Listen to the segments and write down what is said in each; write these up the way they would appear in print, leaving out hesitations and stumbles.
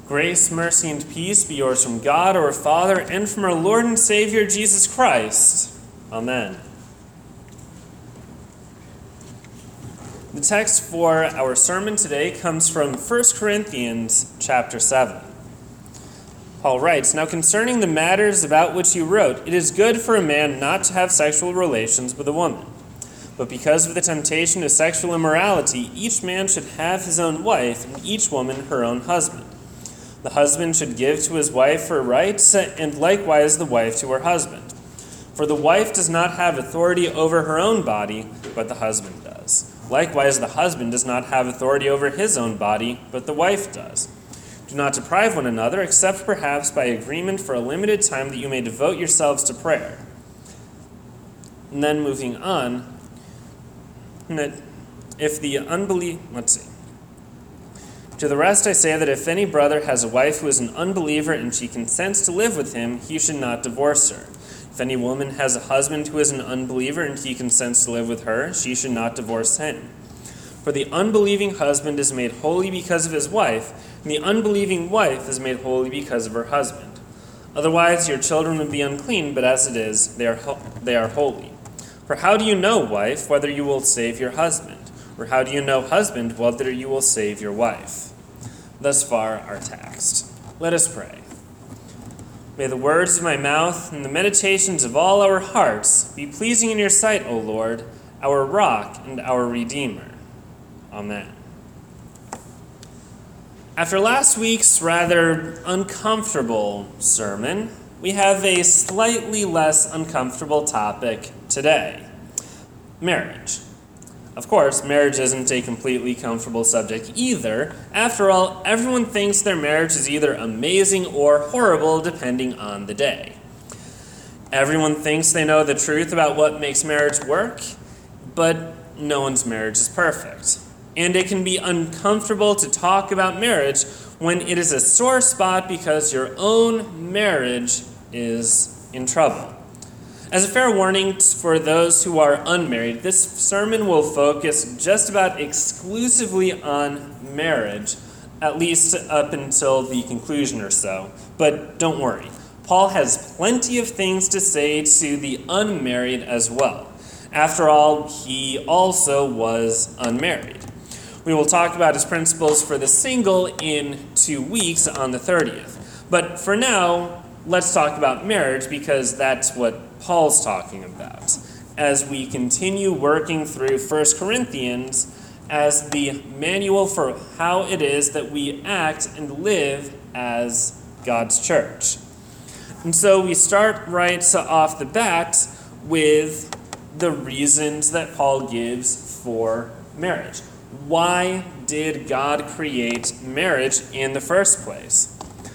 Grace, mercy, and peace be yours from God our Father and from our Lord and Savior Jesus Christ. Amen. The text for our sermon today comes from 1 Corinthians chapter 7. Paul writes, "Now concerning the matters about which you wrote, it is good for a man not to have sexual relations with a woman. But because of the temptation to sexual immorality, each man should have his own wife, and each woman her own husband. The husband should give to his wife her rights, and likewise the wife to her husband. For the wife does not have authority over her own body, but the husband does. Likewise the husband does not have authority over his own body, but the wife does. Do not deprive one another, except perhaps by agreement for a limited time, that you may devote yourselves to prayer." And then moving on, To the rest I say that if any brother has a wife who is an unbeliever and she consents to live with him, he should not divorce her. If any woman has a husband who is an unbeliever and he consents to live with her, she should not divorce him. For the unbelieving husband is made holy because of his wife, and the unbelieving wife is made holy because of her husband. Otherwise your children would be unclean, but as it is, they are holy. For how do you know, wife, whether you will save your husband? Or how do you know, husband, whether you will save your wife? Thus far our text. Let us pray. May the words of my mouth and the meditations of all our hearts be pleasing in your sight, O Lord, our rock and our Redeemer. Amen. After last week's rather uncomfortable sermon, we have a slightly less uncomfortable topic today: marriage. Of course, marriage isn't a completely comfortable subject either. After all, everyone thinks their marriage is either amazing or horrible depending on the day. Everyone thinks they know the truth about what makes marriage work, but no one's marriage is perfect. And it can be uncomfortable to talk about marriage when it is a sore spot because your own marriage is in trouble. As a fair warning for those who are unmarried, this sermon will focus just about exclusively on marriage, at least up until the conclusion or so. But don't worry, Paul has plenty of things to say to the unmarried as well. After all, he also was unmarried. We will talk about his principles for the single in 2 weeks on the 30th. But for now, let's talk about marriage because that's what Paul's talking about as we continue working through 1 Corinthians as the manual for how it is that we act and live as God's church. And so we start right off the bat with the reasons that Paul gives for marriage. Why did God create marriage in the first place?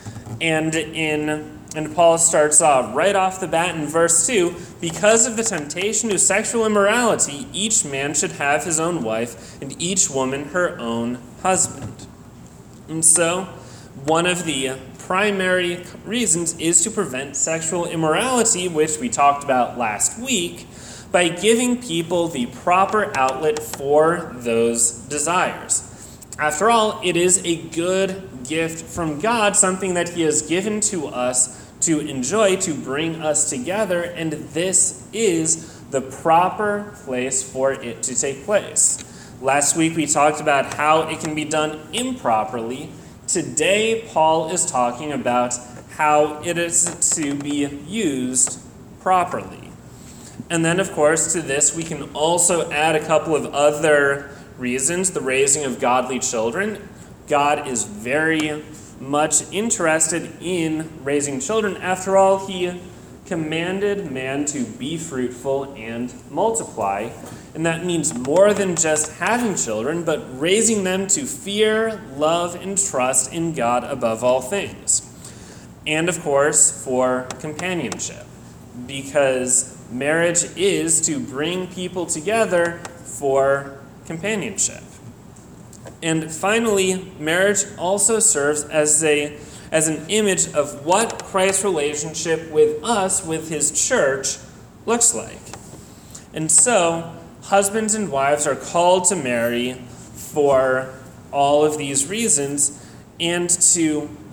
And Paul starts off right off the bat in verse 2, because of the temptation to sexual immorality, each man should have his own wife, and each woman her own husband. And so, one of the primary reasons is to prevent sexual immorality, which we talked about last week, by giving people the proper outlet for those desires. After all, it is a good gift from God, something that he has given to us to enjoy, to bring us together, and this is the proper place for it to take place. Last week we talked about how it can be done improperly. Today Paul is talking about how it is to be used properly. And then, of course, to this we can also add a couple of other reasons. The raising of godly children. God is very much interested in raising children. After all, he commanded man to be fruitful and multiply. And that means more than just having children, but raising them to fear, love, and trust in God above all things. And of course, for companionship, because marriage is to bring people together for companionship. And finally, marriage also serves as an image of what Christ's relationship with us, with his church, looks like. And so, husbands and wives are called to marry for all of these reasons and to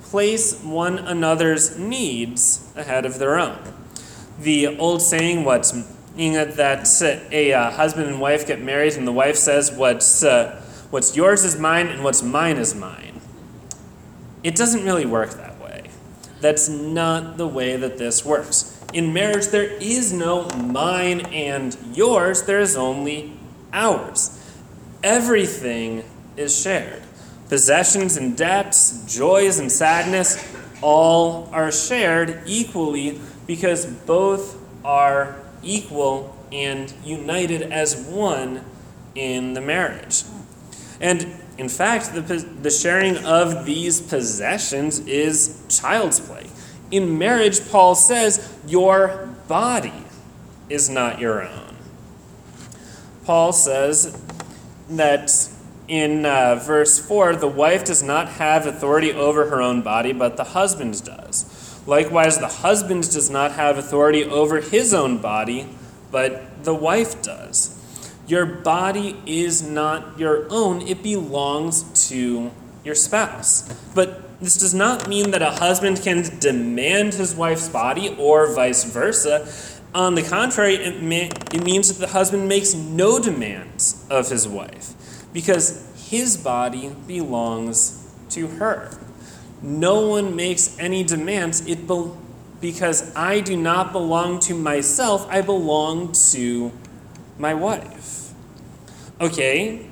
place one another's needs ahead of their own. The old saying, that a husband and wife get married and the wife says, what's yours is mine and what's mine is mine. It doesn't really work that way. That's not the way that this works. In marriage, there is no mine and yours, there is only ours. Everything is shared. Possessions and debts, joys and sadness, all are shared equally because both are equal and united as one in the marriage. And in fact, the sharing of these possessions is child's play. In marriage, Paul says, your body is not your own. Paul says that in verse 4, the wife does not have authority over her own body, but the husband does. Likewise, the husband does not have authority over his own body, but the wife does. Your body is not your own. It belongs to your spouse. But this does not mean that a husband can demand his wife's body or vice versa. On the contrary, it means that the husband makes no demands of his wife because his body belongs to her. No one makes any demands because I do not belong to myself. I belong to my wife. Okay,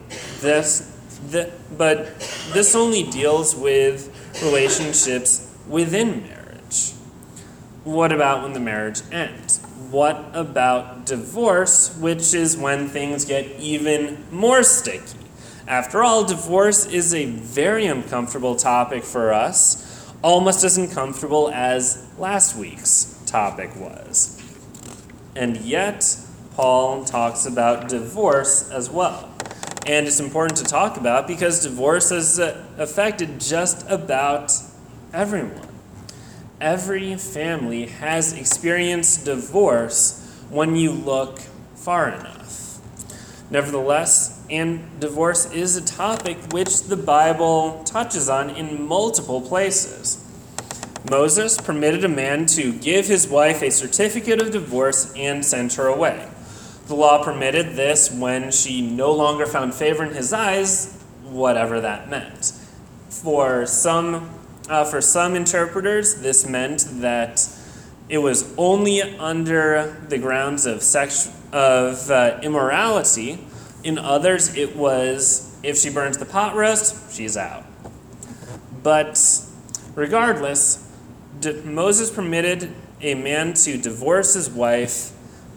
but this only deals with relationships within marriage. What about when the marriage ends? What about divorce, which is when things get even more sticky? After all, divorce is a very uncomfortable topic for us, almost as uncomfortable as last week's topic was. And yet, Paul talks about divorce as well. And it's important to talk about because divorce has affected just about everyone. Every family has experienced divorce when you look far enough. Nevertheless, and divorce is a topic which the Bible touches on in multiple places. Moses permitted a man to give his wife a certificate of divorce and send her away. The law permitted this when she no longer found favor in his eyes, whatever that meant. For some interpreters, this meant that it was only under the grounds of immorality. In others, it was if she burns the pot roast, she's out. But regardless, Moses permitted a man to divorce his wife,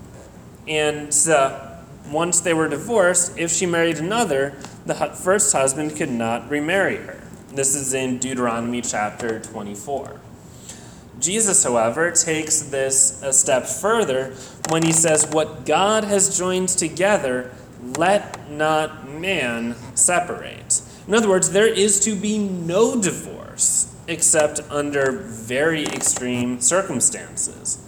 and once they were divorced, if she married another, the first husband could not remarry her. This is in Deuteronomy chapter 24. Jesus, however, takes this a step further when he says, what God has joined together, let not man separate. In other words, there is to be no divorce except under very extreme circumstances.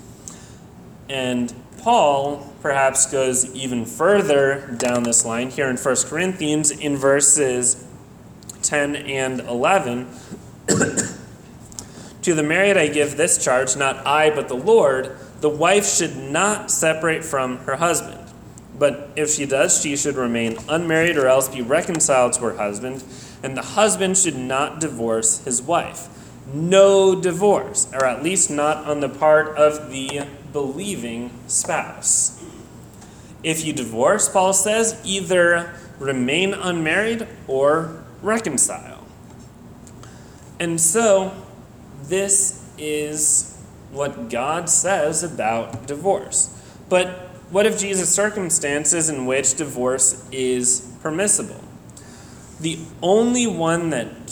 And Paul perhaps goes even further down this line here in 1 Corinthians in verses 10 and 11. To the married I give this charge, not I but the Lord, the wife should not separate from her husband. But if she does, she should remain unmarried or else be reconciled to her husband, and the husband should not divorce his wife. No divorce, or at least not on the part of the believing spouse. If you divorce, Paul says, either remain unmarried or reconcile. And so, this is what God says about divorce. But what of Jesus' circumstances in which divorce is permissible? The only one that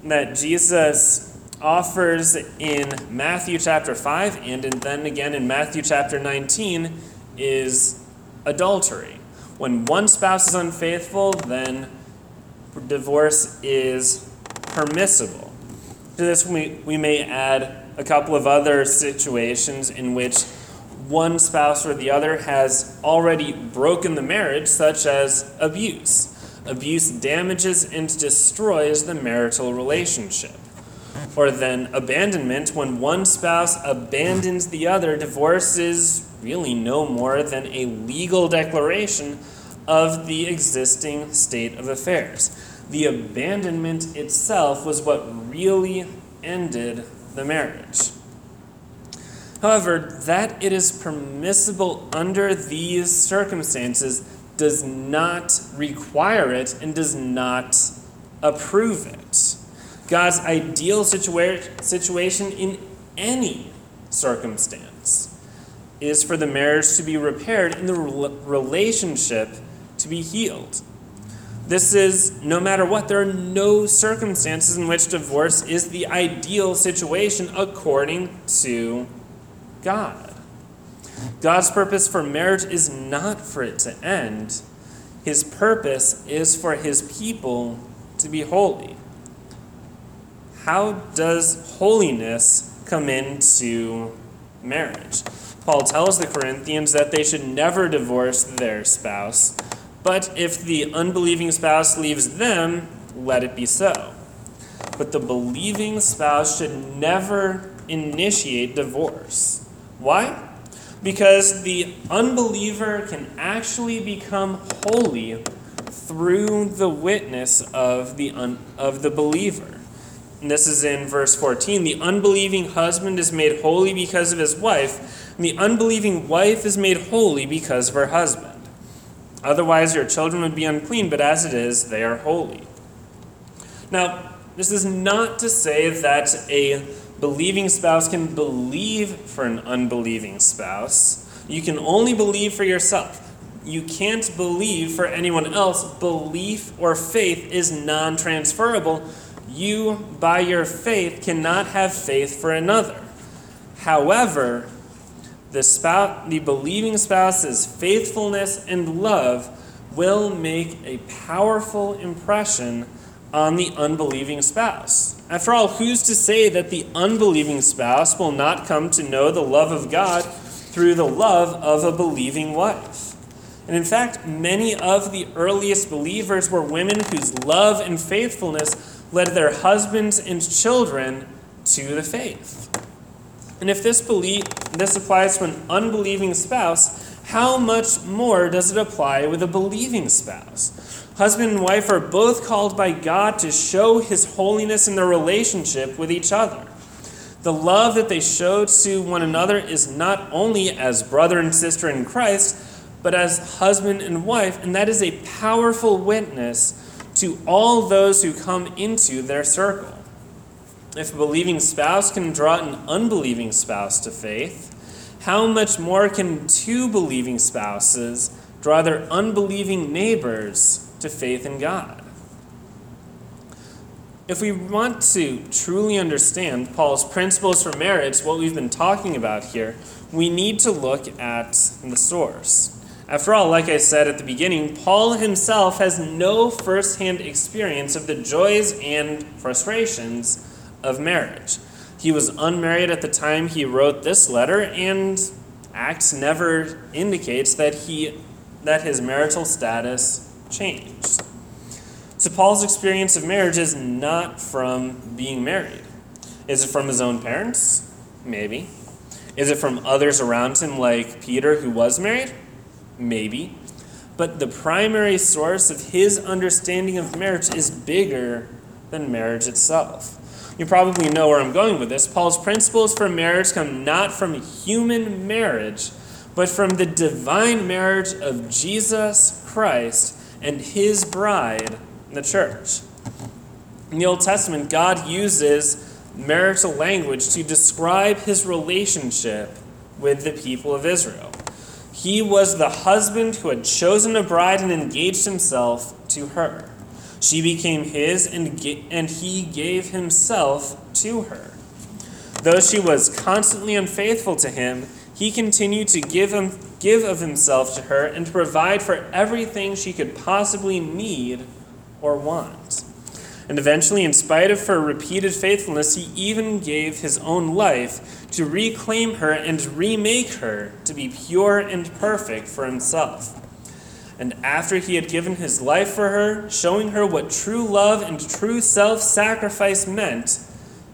Jesus offers in Matthew chapter 5 and then again in Matthew chapter 19 is adultery. When one spouse is unfaithful, then divorce is permissible. To this, we may add a couple of other situations in which one spouse or the other has already broken the marriage, such as abuse. Abuse damages and destroys the marital relationship. Or then abandonment, when one spouse abandons the other. Divorce is really no more than a legal declaration of the existing state of affairs. The abandonment itself was what really ended the marriage. However, that it is permissible under these circumstances does not require it and does not approve it. God's ideal situation in any circumstance is for the marriage to be repaired and the relationship to be healed. This is no matter what. There are no circumstances in which divorce is the ideal situation according to God. God's purpose for marriage is not for it to end. His purpose is for his people to be holy. How does holiness come into marriage? Paul tells the Corinthians that they should never divorce their spouse, but if the unbelieving spouse leaves them, let it be so. But the believing spouse should never initiate divorce. Why? Because the unbeliever can actually become holy through the witness of the believer. And this is in verse 14. The unbelieving husband is made holy because of his wife, and the unbelieving wife is made holy because of her husband. Otherwise your children would be unclean, but as it is, they are holy. Now, this is not to say that a believing spouse can believe for an unbelieving spouse. You can only believe for yourself. You can't believe for anyone else. Belief or faith is non-transferable. You, by your faith, cannot have faith for another. However, the believing spouse's faithfulness and love will make a powerful impression on the unbelieving spouse. After all, who's to say that the unbelieving spouse will not come to know the love of God through the love of a believing wife? And in fact, many of the earliest believers were women whose love and faithfulness led their husbands and children to the faith. And if this applies to an unbelieving spouse, how much more does it apply with a believing spouse? Husband and wife are both called by God to show his holiness in their relationship with each other. The love that they show to one another is not only as brother and sister in Christ, but as husband and wife, and that is a powerful witness to all those who come into their circle. If a believing spouse can draw an unbelieving spouse to faith, how much more can two believing spouses draw their unbelieving neighbors to faith in God? If we want to truly understand Paul's principles for marriage, what we've been talking about here, we need to look at the source. After all, like I said at the beginning, Paul himself has no first-hand experience of the joys and frustrations of marriage. He was unmarried at the time he wrote this letter, and Acts never indicates that his marital status changed. So Paul's experience of marriage is not from being married. Is it from his own parents? Maybe. Is it from others around him like Peter, who was married? Maybe. But the primary source of his understanding of marriage is bigger than marriage itself. You probably know where I'm going with this. Paul's principles for marriage come not from human marriage, but from the divine marriage of Jesus Christ and his bride, the church. In the Old Testament, God uses marital language to describe his relationship with the people of Israel. He was the husband who had chosen a bride and engaged himself to her. She became his, and he gave himself to her. Though she was constantly unfaithful to him, he continued to give of himself to her and to provide for everything she could possibly need or want. And eventually, in spite of her repeated faithfulness, he even gave his own life to reclaim her and remake her to be pure and perfect for himself. And after he had given his life for her, showing her what true love and true self-sacrifice meant,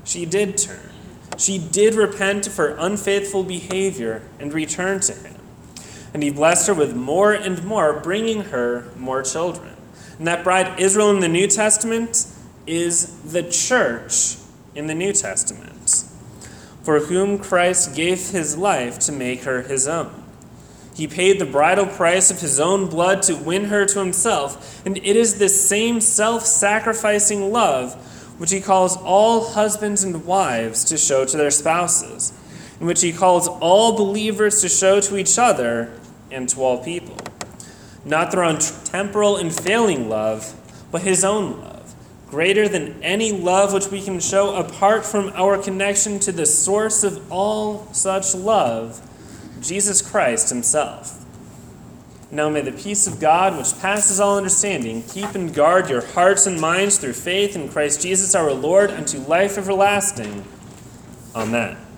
She did turn. She did repent of her unfaithful behavior and return to him. And he blessed her with more and more, bringing her more children. And that bride, Israel in the New Testament, is the church in the New Testament, for whom Christ gave his life to make her his own. He paid the bridal price of his own blood to win her to himself, and it is this same self-sacrificing love which he calls all husbands and wives to show to their spouses, in which he calls all believers to show to each other and to all people. Not their own temporal and failing love, but his own love, greater than any love which we can show apart from our connection to the source of all such love, Jesus Christ himself. Now may the peace of God, which passes all understanding, keep and guard your hearts and minds through faith in Christ Jesus our Lord unto life everlasting. Amen.